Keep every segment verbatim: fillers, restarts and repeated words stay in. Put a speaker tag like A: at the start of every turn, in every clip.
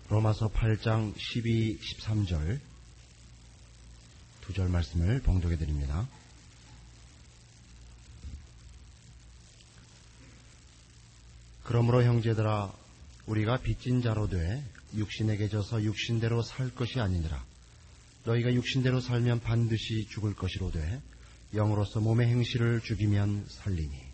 A: 로마서 팔 장 십이, 십삼 절 두 절 말씀을 봉독해 드립니다. 그러므로 형제들아 우리가 빚진 자로 돼 육신에게 져서 육신대로 살 것이 아니니라. 너희가 육신대로 살면 반드시 죽을 것이로되 영으로서 몸의 행실을 죽이면 살리니.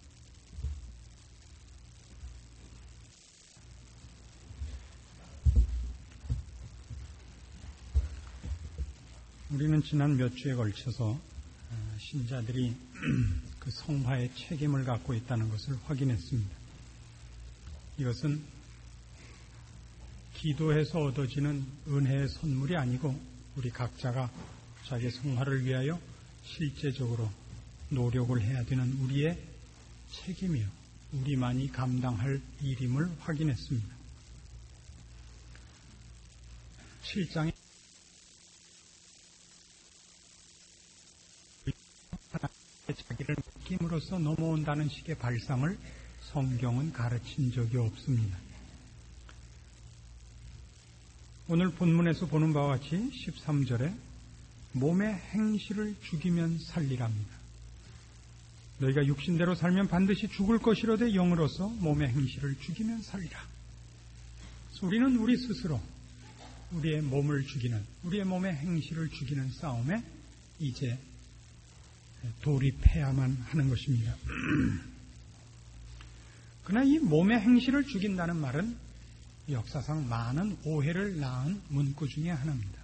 B: 우리는 지난 몇 주에 걸쳐서 신자들이 그 성화의 책임을 갖고 있다는 것을 확인했습니다. 이것은 기도해서 얻어지는 은혜의 선물이 아니고 우리 각자가 자기 성화를 위하여 실제적으로 노력을 해야 되는 우리의 책임이요, 우리만이 감당할 일임을 확인했습니다. 칠 장에 자기를 맡김으로써 넘어온다는 식의 발상을 성경은 가르친 적이 없습니다. 오늘 본문에서 보는 바와 같이 십삼 절에 몸의 행실을 죽이면 살리랍니다. 너희가 육신대로 살면 반드시 죽을 것이로되 영으로서 몸의 행실을 죽이면 살리라. 우리는 우리 스스로 우리의 몸을 죽이는, 우리의 몸의 행실을 죽이는 싸움에 이제 돌입해야만 하는 것입니다. 그러나 이 몸의 행실을 죽인다는 말은 역사상 많은 오해를 낳은 문구 중에 하나입니다.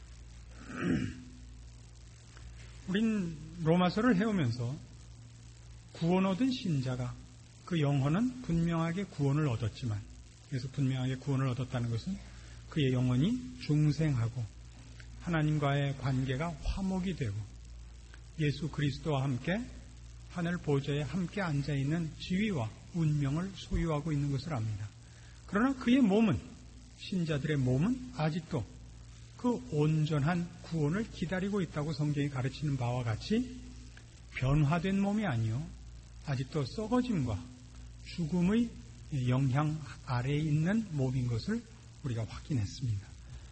B: 우린 로마서를 해오면서 구원 얻은 신자가 그 영혼은 분명하게 구원을 얻었지만, 그래서 분명하게 구원을 얻었다는 것은 그의 영혼이 중생하고 하나님과의 관계가 화목이 되고 예수 그리스도와 함께 하늘 보좌에 함께 앉아있는 지위와 운명을 소유하고 있는 것을 압니다. 그러나 그의 몸은, 신자들의 몸은 아직도 그 온전한 구원을 기다리고 있다고 성경이 가르치는 바와 같이 변화된 몸이 아니요 아직도 썩어짐과 죽음의 영향 아래에 있는 몸인 것을 우리가 확인했습니다.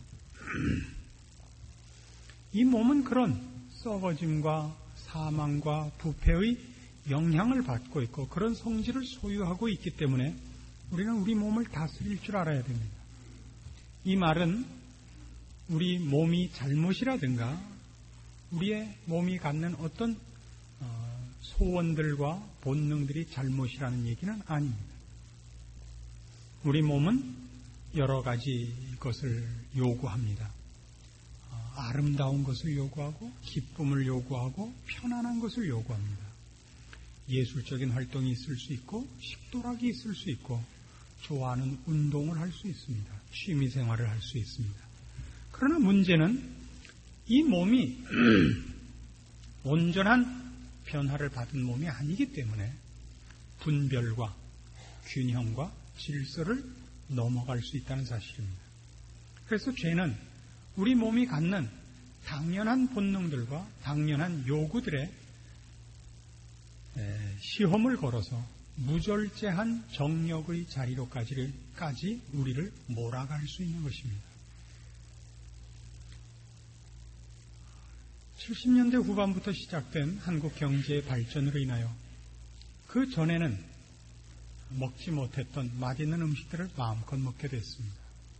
B: 이 몸은 그런 썩어짐과 사망과 부패의 영향을 받고 있고 그런 성질을 소유하고 있기 때문에 우리는 우리 몸을 다스릴 줄 알아야 됩니다. 이 말은 우리 몸이 잘못이라든가 우리의 몸이 갖는 어떤 소원들과 본능들이 잘못이라는 얘기는 아닙니다. 우리 몸은 여러 가지 것을 요구합니다. 아름다운 것을 요구하고 기쁨을 요구하고 편안한 것을 요구합니다. 예술적인 활동이 있을 수 있고 식도락이 있을 수 있고 좋아하는 운동을 할 수 있습니다. 취미생활을 할 수 있습니다. 그러나 문제는 이 몸이 온전한 변화를 받은 몸이 아니기 때문에 분별과 균형과 질서를 넘어갈 수 있다는 사실입니다. 그래서 죄는 우리 몸이 갖는 당연한 본능들과 당연한 요구들에 시험을 걸어서 무절제한 정력의 자리로까지 우리를 몰아갈 수 있는 것입니다. 칠십 년대 후반부터 시작된 한국 경제의 발전으로 인하여 그 전에는 먹지 못했던 맛있는 음식들을 마음껏 먹게 됐습니다.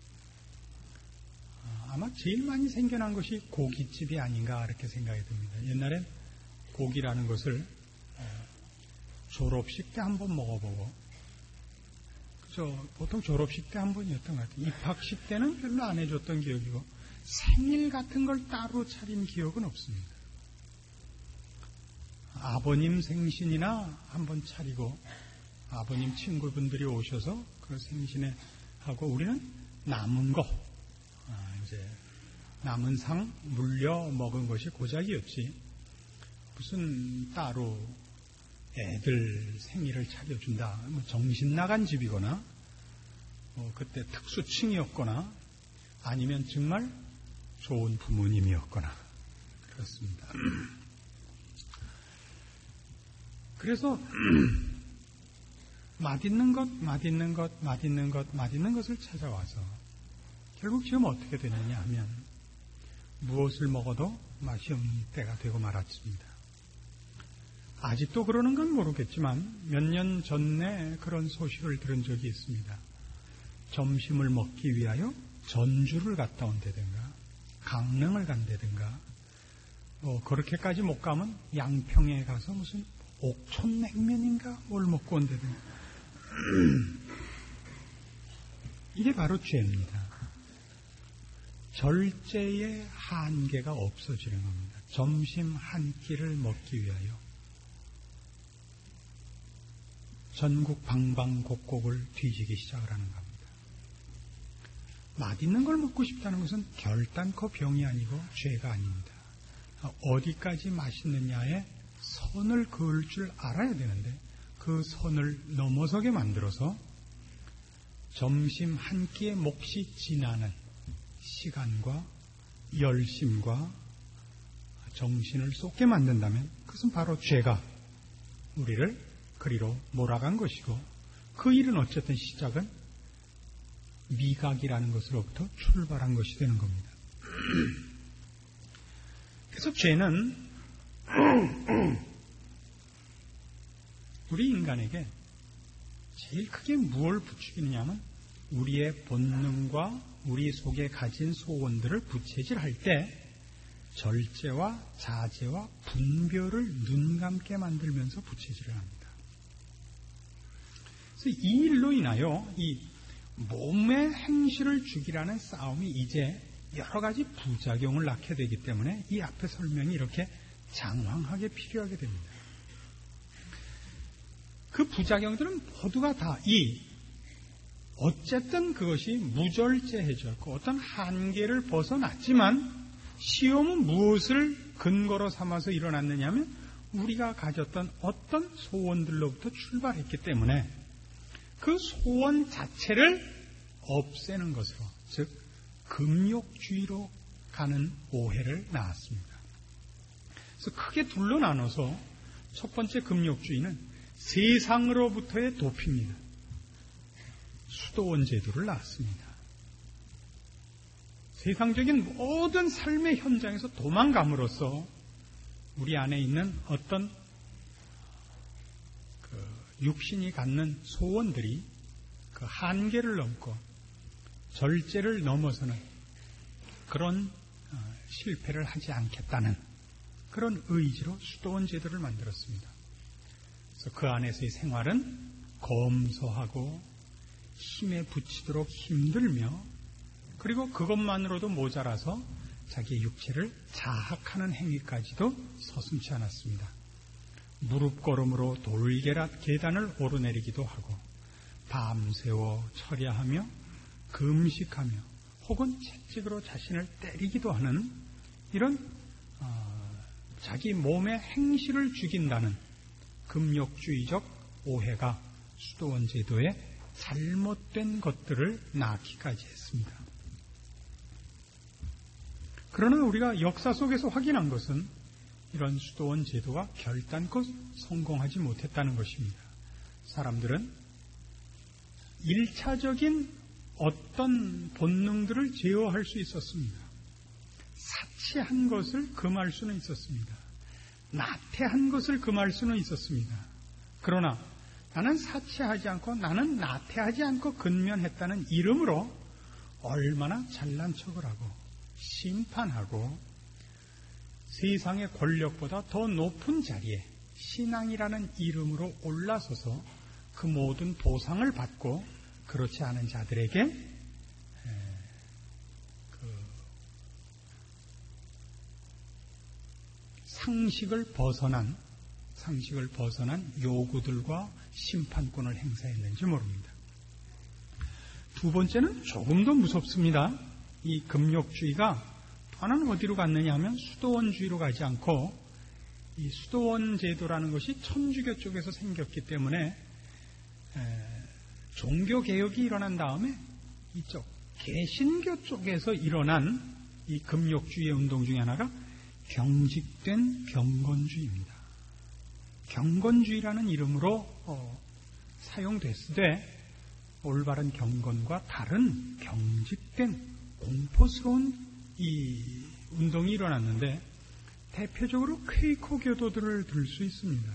B: 아마 제일 많이 생겨난 것이 고깃집이 아닌가 이렇게 생각이 듭니다. 옛날엔 고기라는 것을 졸업식 때 한 번 먹어보고, 그죠? 보통 졸업식 때 한 번이었던 것 같아요. 입학식 때는 별로 안 해줬던 기억이고 생일 같은 걸 따로 차린 기억은 없습니다. 아버님 생신이나 한 번 차리고 아버님 친구분들이 오셔서 그 생신에 하고 우리는 남은 거, 아, 이제 남은 상 물려 먹은 것이 고작이었지 무슨 따로 애들 생일을 차려준다, 뭐 정신 나간 집이거나 뭐 그때 특수층이었거나 아니면 정말 좋은 부모님이었거나 그렇습니다. 그래서 맛있는 것, 맛있는 것, 맛있는 것, 맛있는 것을 찾아와서 결국 지금 어떻게 되느냐 하면 무엇을 먹어도 맛이 없는 때가 되고 말았습니다. 아직도 그러는 건 모르겠지만 몇 년 전에 그런 소식을 들은 적이 있습니다. 점심을 먹기 위하여 전주를 갔다 온다든가 강릉을 간다든가 어, 그렇게까지 못 가면 양평에 가서 무슨 옥천냉면인가 뭘 먹고 온다든가 이게 바로 죄입니다. 절제의 한계가 없어지는 겁니다. 점심 한 끼를 먹기 위하여 전국 방방곡곡을 뒤지기 시작을 하는 겁니다. 맛있는 걸 먹고 싶다는 것은 결단코 병이 아니고 죄가 아닙니다. 어디까지 맛있느냐에 선을 그을 줄 알아야 되는데 그 선을 넘어서게 만들어서 점심 한 끼의 몫이 지나는 시간과 열심과 정신을 쏟게 만든다면 그것은 바로 죄가 우리를 그리로 몰아간 것이고 그 일은 어쨌든 시작은 미각이라는 것으로부터 출발한 것이 되는 겁니다. 그래서 죄는 우리 인간에게 제일 크게 무엇을 부추기느냐 하면 우리의 본능과 우리 속에 가진 소원들을 부채질할 때 절제와 자제와 분별을 눈감게 만들면서 부채질을 합니다. 그래서 이 일로 인하여 이 몸의 행실을 죽이라는 싸움이 이제 여러 가지 부작용을 낳게 되기 때문에 이 앞에 설명이 이렇게 장황하게 필요하게 됩니다. 그 부작용들은 모두가 다 이 어쨌든 그것이 무절제해졌고 어떤 한계를 벗어났지만 시험은 무엇을 근거로 삼아서 일어났느냐면 우리가 가졌던 어떤 소원들로부터 출발했기 때문에 그 소원 자체를 없애는 것으로 즉 금욕주의로 가는 오해를 낳았습니다. 그래서 크게 둘로 나눠서 첫 번째 금욕주의는 세상으로부터의 도피입니다. 수도원 제도를 낳았습니다. 세상적인 모든 삶의 현장에서 도망감으로써 우리 안에 있는 어떤 그 육신이 갖는 소원들이 그 한계를 넘고 절제를 넘어서는 그런 실패를 하지 않겠다는 그런 의지로 수도원 제도를 만들었습니다. 그래서 그 안에서의 생활은 검소하고 힘에 부치도록 힘들며 그리고 그것만으로도 모자라서 자기의 육체를 자학하는 행위까지도 서슴지 않았습니다. 무릎걸음으로 돌계란 계단을 오르내리기도 하고 밤새워 철야하며 금식하며 혹은 채찍으로 자신을 때리기도 하는 이런 어, 자기 몸의 행실을 죽인다는 금욕주의적 오해가 수도원 제도에 잘못된 것들을 낳기까지 했습니다. 그러나 우리가 역사 속에서 확인한 것은 이런 수도원 제도가 결단코 성공하지 못했다는 것입니다. 사람들은 일차적인 어떤 본능들을 제어할 수 있었습니다. 사치한 것을 금할 수는 있었습니다. 나태한 것을 금할 수는 있었습니다. 그러나 나는 사치하지 않고 나는 나태하지 않고 근면했다는 이름으로 얼마나 잘난 척을 하고 심판하고 세상의 권력보다 더 높은 자리에 신앙이라는 이름으로 올라서서 그 모든 보상을 받고 그렇지 않은 자들에게 그 상식을 벗어난 상식을 벗어난 요구들과 심판권을 행사했는지 모릅니다. 두 번째는 조금 더 무섭습니다. 이 금욕주의가 또 하나는 어디로 갔느냐 하면 수도원주의로 가지 않고 이 수도원 제도라는 것이 천주교 쪽에서 생겼기 때문에 에, 종교개혁이 일어난 다음에 이쪽 개신교 쪽에서 일어난 이 금욕주의의 운동 중에 하나가 경직된 경건주의입니다. 경건주의라는 이름으로 어, 사용됐을 때 올바른 경건과 다른 경직된 공포스러운 이 운동이 일어났는데 대표적으로 퀘이커 교도들을 들 수 있습니다.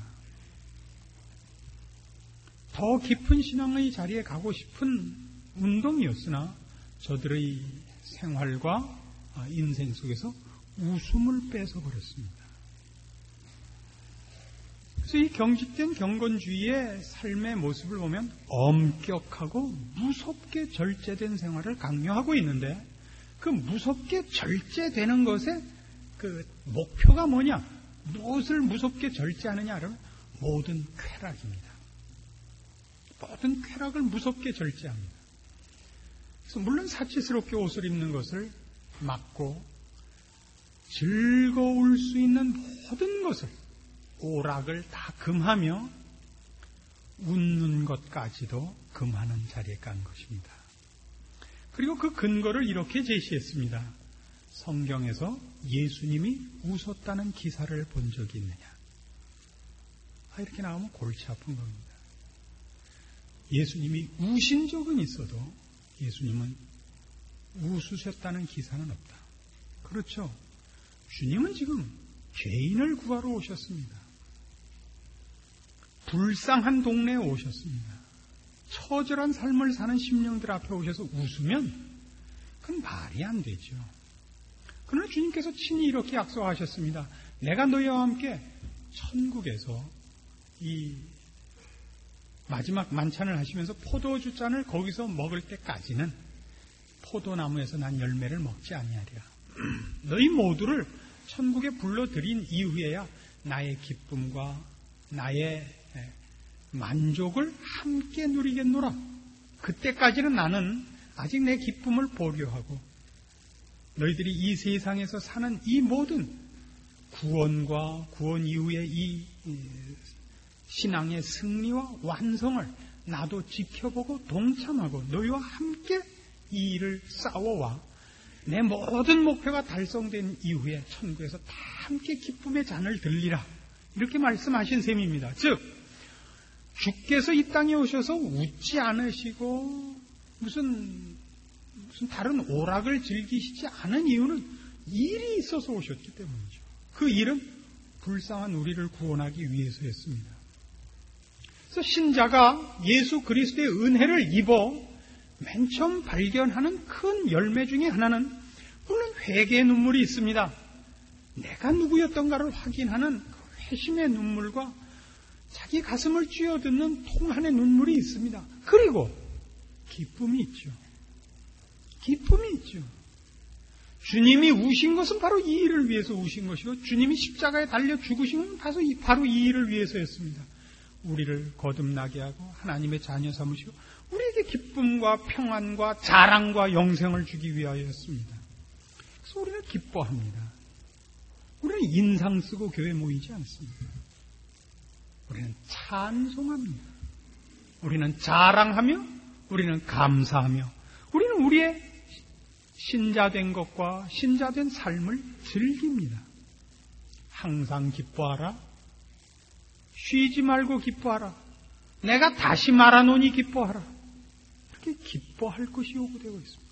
B: 더 깊은 신앙의 자리에 가고 싶은 운동이었으나 저들의 생활과 인생 속에서 웃음을 뺏어버렸습니다. 그래서 이 경직된 경건주의의 삶의 모습을 보면 엄격하고 무섭게 절제된 생활을 강요하고 있는데 그 무섭게 절제되는 것의 그 목표가 뭐냐? 무엇을 무섭게 절제하느냐를 모든 쾌락입니다. 모든 쾌락을 무섭게 절제합니다. 그래서 물론 사치스럽게 옷을 입는 것을 막고 즐거울 수 있는 모든 것을 오락을 다 금하며 웃는 것까지도 금하는 자리에 간 것입니다. 그리고 그 근거를 이렇게 제시했습니다. 성경에서 예수님이 웃었다는 기사를 본 적이 있느냐? 아, 이렇게 나오면 골치 아픈 겁니다. 예수님이 우신 적은 있어도 예수님은 웃으셨다는 기사는 없다. 그렇죠. 주님은 지금 죄인을 구하러 오셨습니다. 불쌍한 동네에 오셨습니다. 처절한 삶을 사는 심령들 앞에 오셔서 웃으면 그건 말이 안 되죠. 그러나 주님께서 친히 이렇게 약속하셨습니다. 내가 너희와 함께 천국에서 이 마지막 만찬을 하시면서 포도주 잔을 거기서 먹을 때까지는 포도나무에서 난 열매를 먹지 아니하리라. 너희 모두를 천국에 불러들인 이후에야 나의 기쁨과 나의 만족을 함께 누리겠노라. 그때까지는 나는 아직 내 기쁨을 보류하고 너희들이 이 세상에서 사는 이 모든 구원과 구원 이후의 이 신앙의 승리와 완성을 나도 지켜보고 동참하고 너희와 함께 이 일을 싸워와 내 모든 목표가 달성된 이후에 천국에서 다 함께 기쁨의 잔을 들리라. 이렇게 말씀하신 셈입니다. 즉 주께서 이 땅에 오셔서 웃지 않으시고 무슨 무슨 다른 오락을 즐기시지 않은 이유는 일이 있어서 오셨기 때문이죠. 그 일은 불쌍한 우리를 구원하기 위해서였습니다. 그래서 신자가 예수 그리스도의 은혜를 입어 맨 처음 발견하는 큰 열매 중에 하나는 물론 회개의 눈물이 있습니다. 내가 누구였던가를 확인하는 그 회심의 눈물과 자기 가슴을 쥐어듣는 통한의 눈물이 있습니다. 그리고 기쁨이 있죠. 기쁨이 있죠. 주님이 우신 것은 바로 이 일을 위해서 우신 것이고 주님이 십자가에 달려 죽으신 것은 바로 이 일을 위해서였습니다. 우리를 거듭나게 하고 하나님의 자녀 삼으시고 우리에게 기쁨과 평안과 자랑과 영생을 주기 위하여였습니다. 그래서 우리는 기뻐합니다. 우리는 인상 쓰고 교회 모이지 않습니다. 우리는 찬송합니다. 우리는 자랑하며 우리는 감사하며 우리는 우리의 신자된 것과 신자된 삶을 즐깁니다. 항상 기뻐하라. 쉬지 말고 기뻐하라. 내가 다시 말하노니 기뻐하라. 이렇게 기뻐할 것이 요구되고 있습니다.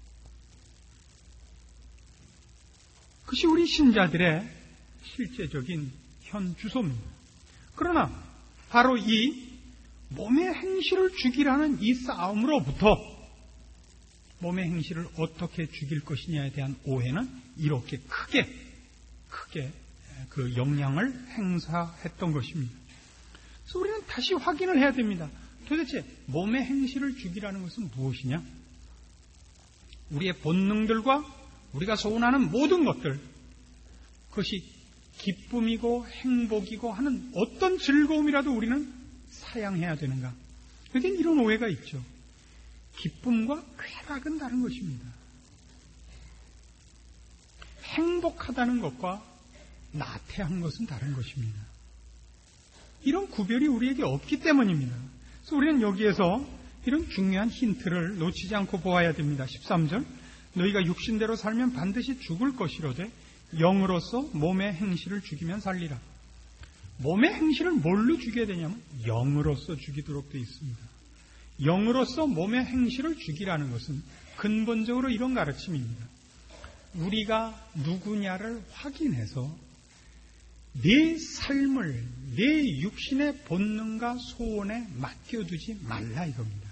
B: 그것이 우리 신자들의 실제적인 현 주소입니다. 그러나 바로 이 몸의 행실을 죽이라는 이 싸움으로부터 몸의 행실을 어떻게 죽일 것이냐에 대한 오해는 이렇게 크게 크게 그 영향을 행사했던 것입니다. 그래서 우리는 다시 확인을 해야 됩니다. 도대체 몸의 행실을 죽이라는 것은 무엇이냐? 우리의 본능들과 우리가 소원하는 모든 것들, 그것이 기쁨이고 행복이고 하는 어떤 즐거움이라도 우리는 사양해야 되는가? 여기는 이런 오해가 있죠. 기쁨과 쾌락은 다른 것입니다. 행복하다는 것과 나태한 것은 다른 것입니다. 이런 구별이 우리에게 없기 때문입니다. 그래서 우리는 여기에서 이런 중요한 힌트를 놓치지 않고 보아야 됩니다. 십삼 절 너희가 육신대로 살면 반드시 죽을 것이로되 영으로서 몸의 행실을 죽이면 살리라. 몸의 행실을 뭘로 죽여야 되냐면 영으로서 죽이도록 되어 있습니다. 영으로서 몸의 행실을 죽이라는 것은 근본적으로 이런 가르침입니다. 우리가 누구냐를 확인해서 내 삶을 내 육신의 본능과 소원에 맡겨두지 말라 이겁니다.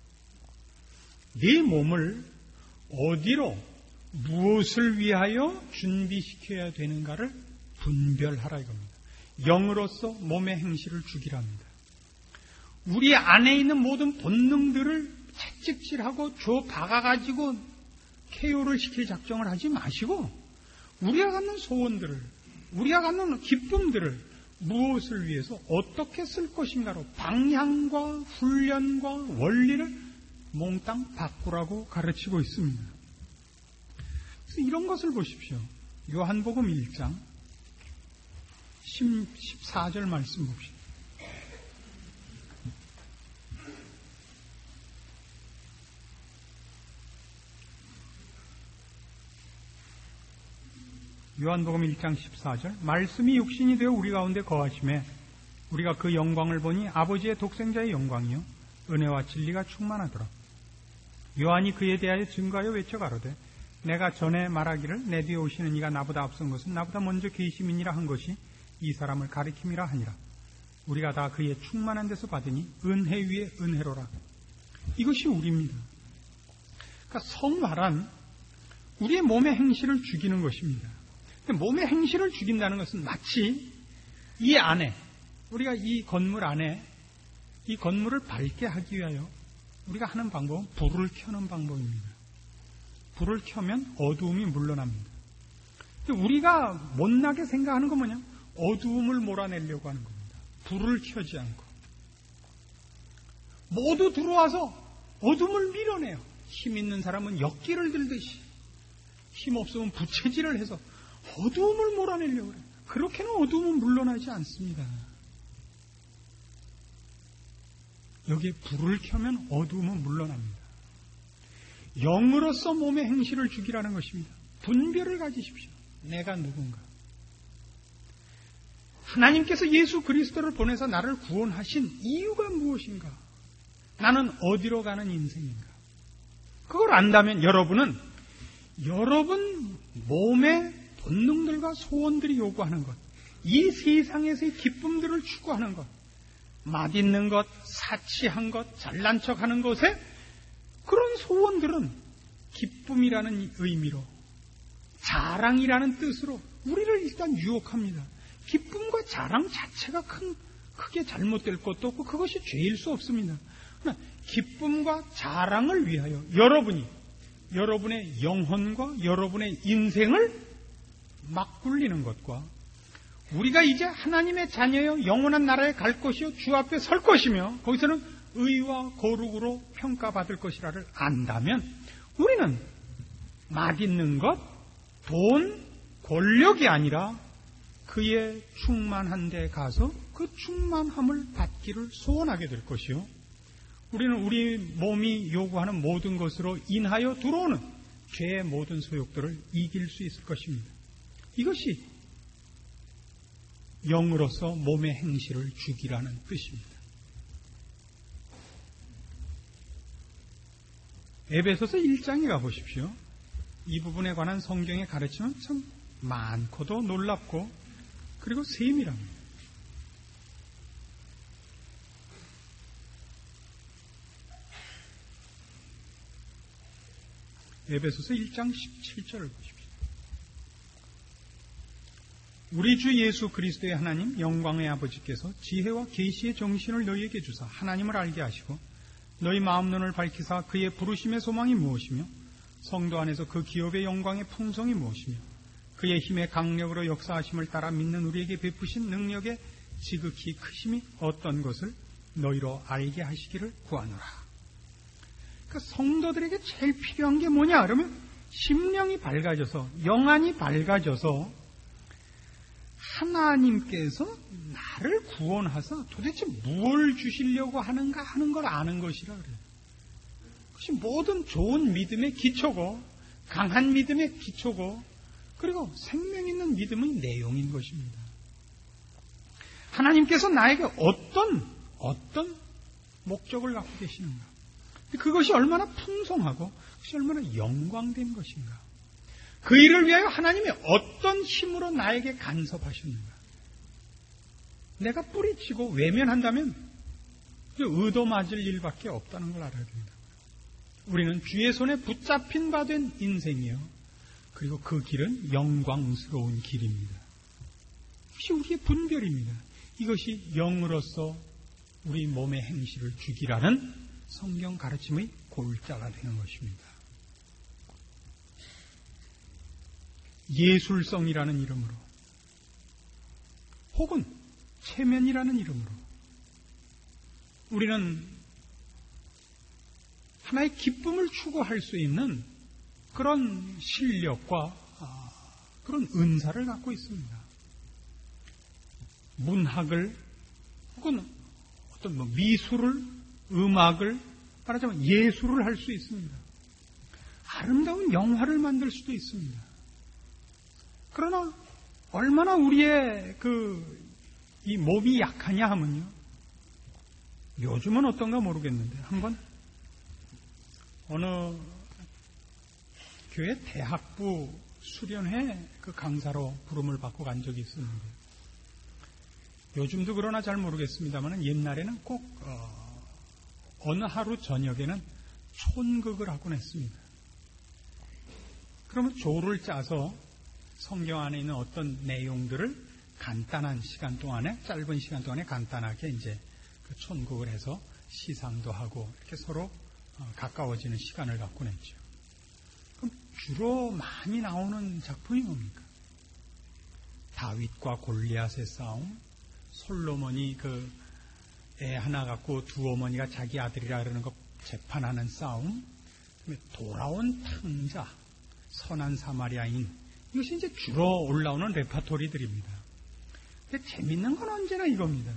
B: 내 몸을 어디로 무엇을 위하여 준비시켜야 되는가를 분별하라 이겁니다. 영으로서 몸의 행실을 죽이랍니다. 우리 안에 있는 모든 본능들을 채찍질하고 줘 박아가지고 케어를 시킬 작정을 하지 마시고 우리가 갖는 소원들을, 우리가 갖는 기쁨들을 무엇을 위해서 어떻게 쓸 것인가로 방향과 훈련과 원리를 몽땅 바꾸라고 가르치고 있습니다. 그래서 이런 것을 보십시오. 요한복음 일 장 십사 절 말씀 봅시다. 요한복음 일 장 십사 절 말씀이 육신이 되어 우리 가운데 거하심에 우리가 그 영광을 보니 아버지의 독생자의 영광이요 은혜와 진리가 충만하더라. 요한이 그에 대하여 증거하여 외쳐 가로되 내가 전에 말하기를 내 뒤에 오시는 이가 나보다 앞선 것은 나보다 먼저 계심이니라 한 것이 이 사람을 가리킴이라 하니라. 우리가 다 그의 충만한 데서 받으니 은혜 위에 은혜로라. 이것이 우리입니다. 그러니까 성화란 우리의 몸의 행실을 죽이는 것입니다. 몸의 행실을 죽인다는 것은 마치 이 안에, 우리가 이 건물 안에 이 건물을 밝게 하기 위하여 우리가 하는 방법은 불을 켜는 방법입니다. 불을 켜면 어두움이 물러납니다. 우리가 못나게 생각하는 건 뭐냐? 어두움을 몰아내려고 하는 겁니다. 불을 켜지 않고. 모두 들어와서 어둠을 밀어내요. 힘 있는 사람은 역기를 들듯이, 힘 없으면 부채질을 해서 어두움을 몰아내려고 해요. 그렇게는 어두움은 물러나지 않습니다. 여기에 불을 켜면 어두움은 물러납니다. 영으로서 몸의 행실을 죽이라는 것입니다. 분별을 가지십시오. 내가 누군가. 하나님께서 예수 그리스도를 보내서 나를 구원하신 이유가 무엇인가? 나는 어디로 가는 인생인가? 그걸 안다면 여러분은 여러분 몸의 본능들과 소원들이 요구하는 것, 이 세상에서의 기쁨들을 추구하는 것, 맛있는 것, 사치한 것, 잘난 척하는 것에 그런 소원들은 기쁨이라는 의미로, 자랑이라는 뜻으로 우리를 일단 유혹합니다. 기쁨과 자랑 자체가 큰, 크게 잘못될 것도 없고 그것이 죄일 수 없습니다. 그러나 기쁨과 자랑을 위하여 여러분이 여러분의 영혼과 여러분의 인생을 막 굴리는 것과 우리가 이제 하나님의 자녀여 영원한 나라에 갈 것이요 주 앞에 설 것이며 거기서는 의와 거룩으로 평가받을 것이라를 안다면 우리는 맛있는 것, 돈, 권력이 아니라 그의 충만한 데 가서 그 충만함을 받기를 소원하게 될 것이요 우리는 우리 몸이 요구하는 모든 것으로 인하여 들어오는 죄의 모든 소욕들을 이길 수 있을 것입니다. 이것이 영으로서 몸의 행실을 죽이라는 뜻입니다. 에베소서 일 장에 가보십시오. 이 부분에 관한 성경의 가르침은 참 많고도 놀랍고 그리고 세밀합니다. 에베소서 일 장 십칠 절을 보십시오. 우리 주 예수 그리스도의 하나님 영광의 아버지께서 지혜와 계시의 정신을 너희에게 주사 하나님을 알게 하시고 너희 마음 눈을 밝히사 그의 부르심의 소망이 무엇이며 성도 안에서 그 기업의 영광의 풍성이 무엇이며 그의 힘의 강력으로 역사하심을 따라 믿는 우리에게 베푸신 능력의 지극히 크심이 어떤 것을 너희로 알게 하시기를 구하노라. 그러니까 성도들에게 제일 필요한 게 뭐냐 그러면 심령이 밝아져서 영안이 밝아져서 하나님께서 나를 구원하사 도대체 무엇을 주시려고 하는가 하는 걸 아는 것이라 그래요. 그것이 모든 좋은 믿음의 기초고 강한 믿음의 기초고 그리고 생명 있는 믿음의 내용인 것입니다. 하나님께서 나에게 어떤 어떤 목적을 갖고 계시는가? 그것이 얼마나 풍성하고 그것이 얼마나 영광된 것인가? 그 일을 위하여 하나님이 어떤 힘으로 나에게 간섭하셨는가? 내가 뿌리치고 외면한다면 의도 맞을 일밖에 없다는 걸 알아야 됩니다. 우리는 주의 손에 붙잡힌 바 된 인생이요. 그리고 그 길은 영광스러운 길입니다. 이것이 우리의 분별입니다. 이것이 영으로서 우리 몸의 행실을 죽이라는 성경 가르침의 골자가 되는 것입니다. 예술성이라는 이름으로 혹은 체면이라는 이름으로 우리는 하나의 기쁨을 추구할 수 있는 그런 실력과 그런 은사를 갖고 있습니다. 문학을 혹은 어떤 뭐 미술을, 음악을, 말하자면 예술을 할 수 있습니다. 아름다운 영화를 만들 수도 있습니다. 그러나 얼마나 우리의 그 이 몸이 약하냐 하면요. 요즘은 어떤가 모르겠는데 한번 어느 교회 대학부 수련회 그 강사로 부름을 받고 간 적이 있었는데 요즘도 그러나 잘 모르겠습니다만 옛날에는 꼭 어, 어느 하루 저녁에는 촌극을 하곤 했습니다. 그러면 조를 짜서 성경 안에 있는 어떤 내용들을 간단한 시간 동안에 짧은 시간 동안에 간단하게 이제 그 촌극을 해서 시상도 하고 이렇게 서로 가까워지는 시간을 갖곤 했죠. 그럼 주로 많이 나오는 작품이 뭡니까? 다윗과 골리앗의 싸움, 솔로몬이 그 애 하나 갖고 두 어머니가 자기 아들이라 그러는 거 재판하는 싸움, 돌아온 탕자, 선한 사마리아인, 이것이 이제 주로 올라오는 레파토리들입니다. 근데 재밌는 건 언제나 이겁니다.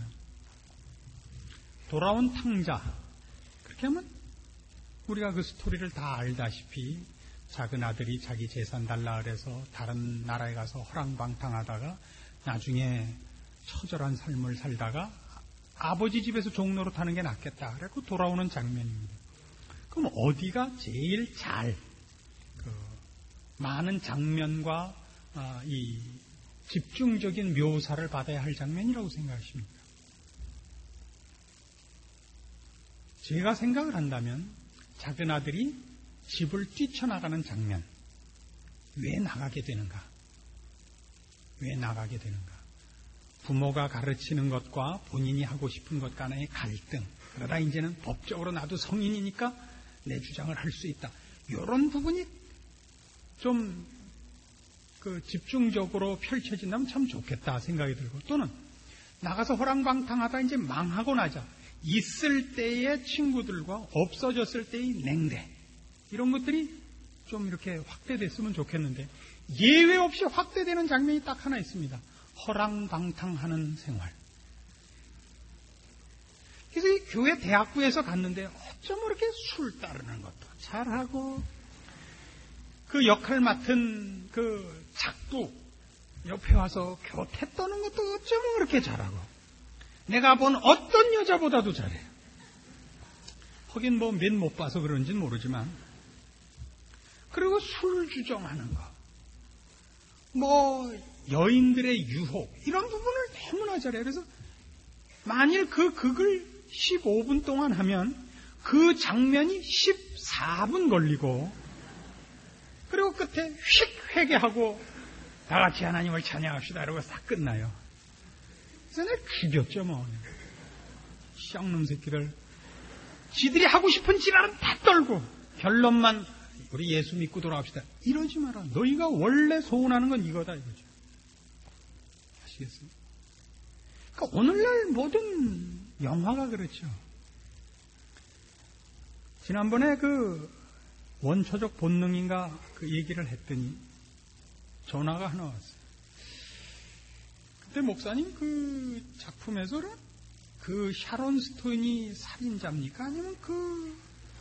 B: 돌아온 탕자, 그렇게 하면 우리가 그 스토리를 다 알다시피 작은 아들이 자기 재산 달라 그래서 다른 나라에 가서 허랑방탕하다가 나중에 처절한 삶을 살다가 아버지 집에서 종로로 타는 게 낫겠다 그래서 돌아오는 장면입니다. 그럼 어디가 제일 잘 그 많은 장면과 아, 이 집중적인 묘사를 받아야 할 장면이라고 생각하십니까? 제가 생각을 한다면 작은 아들이 집을 뛰쳐나가는 장면, 왜 나가게 되는가? 왜 나가게 되는가? 부모가 가르치는 것과 본인이 하고 싶은 것 간의 갈등, 그러다 이제는 법적으로 나도 성인이니까 내 주장을 할 수 있다. 이런 부분이 좀 그 집중적으로 펼쳐진다면 참 좋겠다 생각이 들고, 또는 나가서 호랑방탕하다 이제 망하고 나자 있을 때의 친구들과 없어졌을 때의 냉대, 이런 것들이 좀 이렇게 확대됐으면 좋겠는데 예외 없이 확대되는 장면이 딱 하나 있습니다. 허랑방탕하는 생활. 그래서 이 교회 대학부에서 갔는데 어쩜 이렇게 술 따르는 것도 잘하고 그 역할 맡은 그 작부 옆에 와서 교태 떠는 것도 어쩜 그렇게 잘하고 내가 본 어떤 여자보다도 잘해요. 하긴 뭐 몇 못 봐서 그런지는 모르지만, 그리고 술 주정하는 거, 뭐 여인들의 유혹, 이런 부분을 너무나 잘해요. 그래서 만일 그 극을 십오 분 동안 하면 그 장면이 십사 분 걸리고, 그리고 끝에 휙 회개하고 다 같이 하나님을 찬양합시다 이러고 싹 끝나요. 그래서 내가 죽였죠 뭐. 쌍놈 새끼들, 지들이 하고 싶은 지랄은 다 떨고 결론만 우리 예수 믿고 돌아갑시다 이러지 마라. 너희가 원래 소원하는 건 이거다 이거죠. 아시겠어요? 그러니까 오늘날 모든 영화가 그렇죠. 지난번에 그 원초적 본능인가 그 얘기를 했더니 전화가 하나 왔어요. 그때 목사님 그 작품에서는 그 샤론 스톤이 살인자입니까? 아니면 그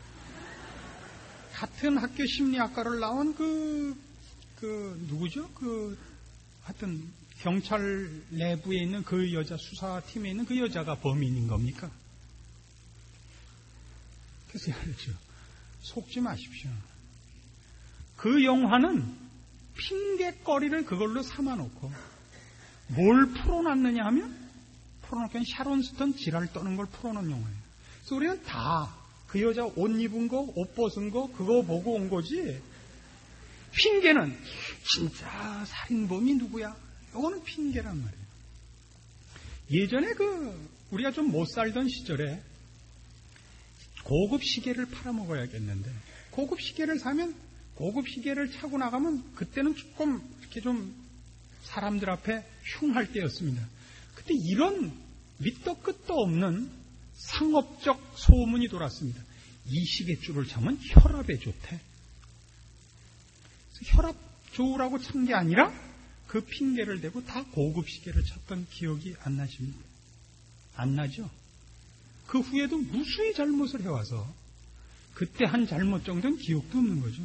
B: 같은 학교 심리학과를 나온 그, 그 누구죠? 그 하여튼 경찰 내부에 있는 그 여자, 수사팀에 있는 그 여자가 범인인 겁니까? 그래서 알죠. 속지 마십시오. 그 영화는 핑계거리를 그걸로 삼아놓고 뭘 풀어놨느냐 하면 풀어놓기엔 샤론 스톤 지랄 떠는 걸 풀어놓은 영화예요. 그래서 우리는 다 그 여자 옷 입은 거, 옷 벗은 거 그거 보고 온 거지. 핑계는 진짜 살인범이 누구야? 이거는 핑계란 말이에요. 예전에 그 우리가 좀 못 살던 시절에 고급 시계를 팔아먹어야겠는데 고급 시계를 사면 고급 시계를 차고 나가면 그때는 조금 이렇게 좀 사람들 앞에 흉할 때였습니다. 그때 이런 밑도 끝도 없는 상업적 소문이 돌았습니다. 이 시계줄을 차면 혈압에 좋대. 혈압 좋으라고 찬 게 아니라 그 핑계를 대고 다 고급 시계를 찼던 기억이 안 나십니까? 안 나죠? 그 후에도 무수히 잘못을 해와서 그때 한 잘못 정도는 기억도 없는 거죠.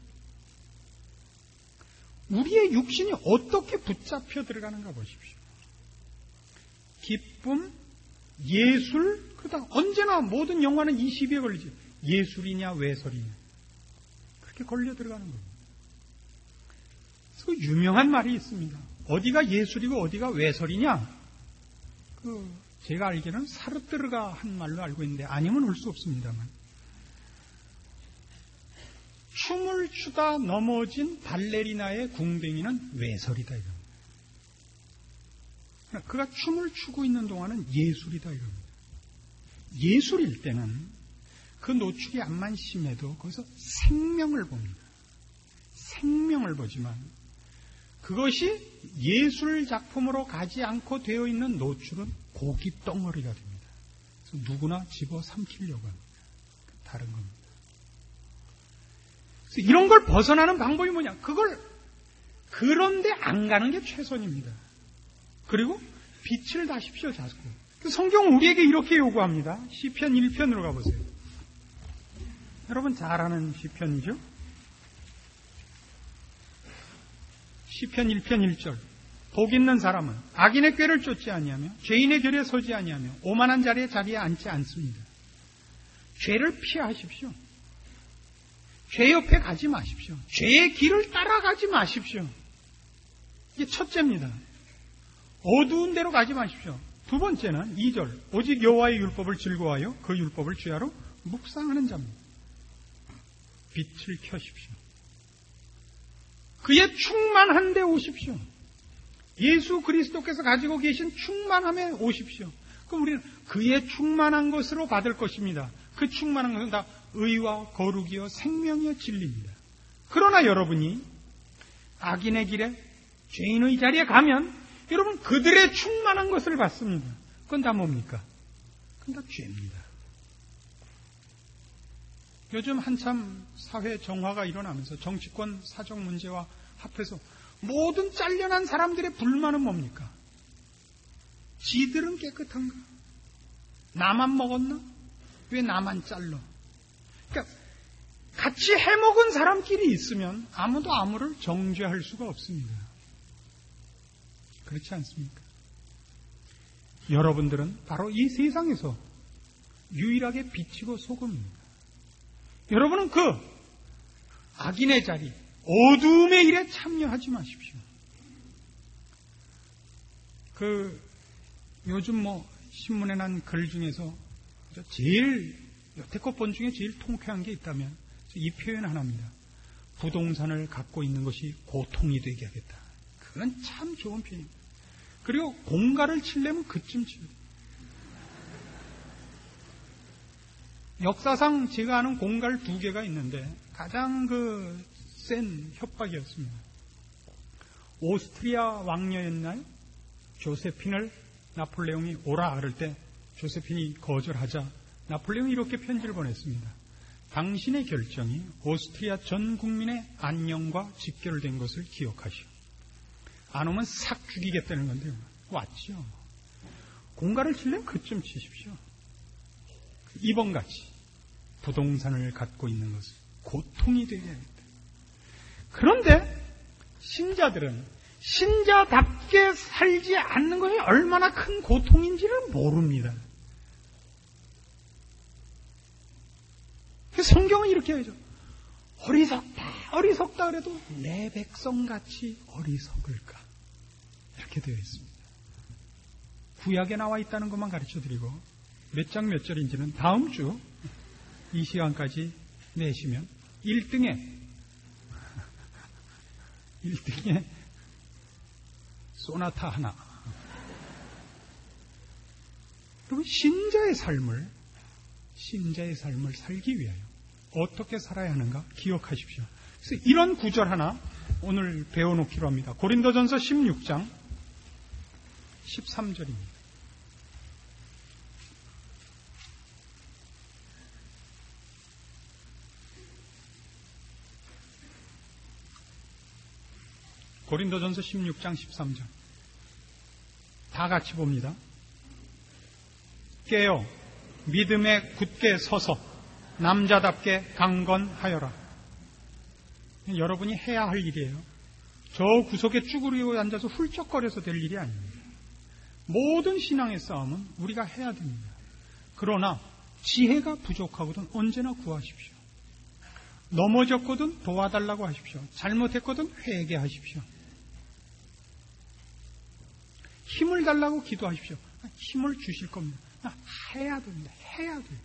B: 우리의 육신이 어떻게 붙잡혀 들어가는가 보십시오. 기쁨, 예술, 그러다 언제나 모든 영화는 이 시비에 걸리죠. 예술이냐 외설이냐. 그렇게 걸려 들어가는 겁니다. 그 유명한 말이 있습니다. 어디가 예술이고 어디가 외설이냐? 그 제가 알기로는 사르트르가 한 말로 알고 있는데 아니면 올 수 없습니다만 춤을 추다 넘어진 발레리나의 궁뎅이는 외설이다 이겁니다. 그가 춤을 추고 있는 동안은 예술이다 이겁니다. 예술일 때는 그 노출이 암만 심해도 거기서 생명을 봅니다. 생명을 보지만 그것이 예술 작품으로 가지 않고 되어 있는 노출은 고기 덩어리가 됩니다. 그래서 누구나 집어 삼키려고 합니다. 다른 겁니다. 그래서 이런 걸 벗어나는 방법이 뭐냐? 그걸 그런데 안 가는 게 최선입니다. 그리고 빛을 다십시오, 자꾸. 성경은 우리에게 이렇게 요구합니다. 시편 일 편으로 가보세요. 여러분 잘 아는 시편이죠? 시편 일 편 일 절. 복 있는 사람은 악인의 꾀를 쫓지 아니하며 죄인의 결에 서지 아니하며 오만한 자리에 자리에 앉지 않습니다. 죄를 피하십시오. 죄 옆에 가지 마십시오. 죄의 길을 따라가지 마십시오. 이게 첫째입니다. 어두운 데로 가지 마십시오. 두 번째는 이 절. 오직 여호와의 율법을 즐거워하여 그 율법을 주야로 묵상하는 자입니다. 빛을 켜십시오. 그의 충만한 데 오십시오. 예수 그리스도께서 가지고 계신 충만함에 오십시오. 그럼 우리는 그의 충만한 것으로 받을 것입니다. 그 충만한 것은 다 의와 거룩이요 생명이요 진리입니다. 그러나 여러분이 악인의 길에 죄인의 자리에 가면 여러분 그들의 충만한 것을 받습니다. 그건 다 뭡니까? 그건 다 죄입니다. 요즘 한참 사회 정화가 일어나면서 정치권 사정 문제와 합해서 모든 잘려난 사람들의 불만은 뭡니까? 지들은 깨끗한가? 나만 먹었나? 왜 나만 잘러? 그러니까 같이 해먹은 사람끼리 있으면 아무도 아무를 정죄할 수가 없습니다. 그렇지 않습니까? 여러분들은 바로 이 세상에서 유일하게 빛이고 소금입니다. 여러분은 그 악인의 자리, 어두움의 일에 참여하지 마십시오. 그 요즘 뭐 신문에 난 글 중에서 제일 여태껏 본 중에 제일 통쾌한 게 있다면 이 표현 하나입니다. 부동산을 갖고 있는 것이 고통이 되게 하겠다. 그건 참 좋은 표현입니다. 그리고 공가를 치려면 그쯤 치요. 역사상 제가 아는 공갈 두 개가 있는데 가장 그 센 협박이었습니다. 오스트리아 왕녀였나요? 조세핀을 나폴레옹이 오라 그럴 때 조세핀이 거절하자 나폴레옹이 이렇게 편지를 보냈습니다. 당신의 결정이 오스트리아 전 국민의 안녕과 직결된 것을 기억하시오. 안 오면 싹 죽이겠다는 건데요. 왔죠. 공가를 치려면 그쯤 치십시오. 이번같이 부동산을 갖고 있는 것은 고통이 되게 하겠다. 그런데 신자들은 신자답게 살지 않는 것이 얼마나 큰 고통인지를 모릅니다. 성경은 이렇게 하죠. 어리석다, 어리석다 그래도 내 백성같이 어리석을까? 이렇게 되어 있습니다. 구약에 나와 있다는 것만 가르쳐드리고 몇 장 몇 절인지는 다음 주 이 시간까지 내시면 일 등에 일 등에 소나타 하나. 그리고 신자의 삶을 신자의 삶을 살기 위하여 어떻게 살아야 하는가 기억하십시오. 그래서 이런 구절 하나 오늘 배워놓기로 합니다. 고린도전서 십육 장 십삼 절입니다. 고린도전서 십육 장 십삼 절. 다 같이 봅니다. 깨어 믿음에 굳게 서서 남자답게 강건하여라. 여러분이 해야 할 일이에요. 저 구석에 쭈그리고 앉아서 훌쩍거려서 될 일이 아닙니다. 모든 신앙의 싸움은 우리가 해야 됩니다. 그러나 지혜가 부족하거든 언제나 구하십시오. 넘어졌거든 도와달라고 하십시오. 잘못했거든 회개하십시오. 힘을 달라고 기도하십시오. 힘을 주실 겁니다. 해야 됩니다. 해야 돼요.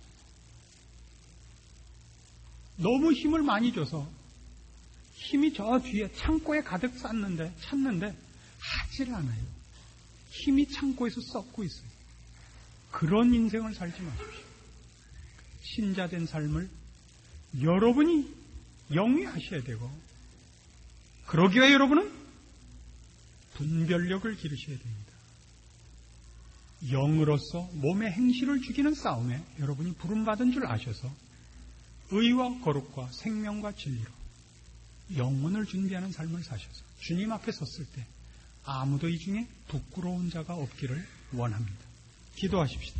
B: 너무 힘을 많이 줘서 힘이 저 뒤에 창고에 가득 쌌는데 찾는데 하질 않아요. 힘이 창고에서 썩고 있어요. 그런 인생을 살지 마십시오. 신자된 삶을 여러분이 영위하셔야 되고 그러기 위해 여러분은 분별력을 기르셔야 됩니다. 영으로서 몸의 행실을 죽이는 싸움에 여러분이 부름받은 줄 아셔서 의와 거룩과 생명과 진리로 영혼을 준비하는 삶을 사셔서 주님 앞에 섰을 때 아무도 이 중에 부끄러운 자가 없기를 원합니다. 기도하십시다.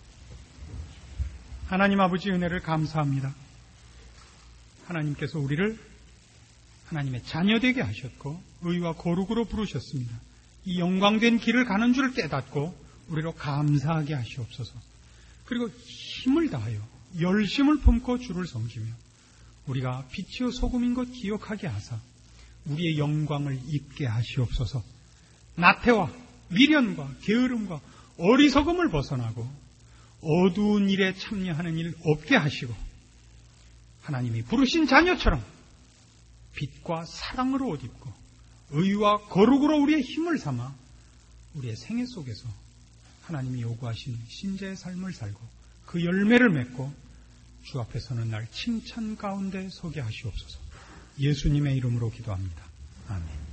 B: 하나님 아버지 은혜를 감사합니다. 하나님께서 우리를 하나님의 자녀되게 하셨고 의와 거룩으로 부르셨습니다. 이 영광된 길을 가는 줄 깨닫고 우리로 감사하게 하시옵소서. 그리고 힘을 다하여 열심을 품고 주를 섬기며 우리가 빛이요 소금인 것 기억하게 하사 우리의 영광을 입게 하시옵소서. 나태와 미련과 게으름과 어리석음을 벗어나고 어두운 일에 참여하는 일 없게 하시고 하나님이 부르신 자녀처럼 빛과 사랑으로 옷 입고 의와 거룩으로 우리의 힘을 삼아 우리의 생애 속에서 하나님이 요구하신 신자의 삶을 살고 그 열매를 맺고 주 앞에 서는 날 칭찬 가운데 서게 하시옵소서. 예수님의 이름으로 기도합니다. 아멘.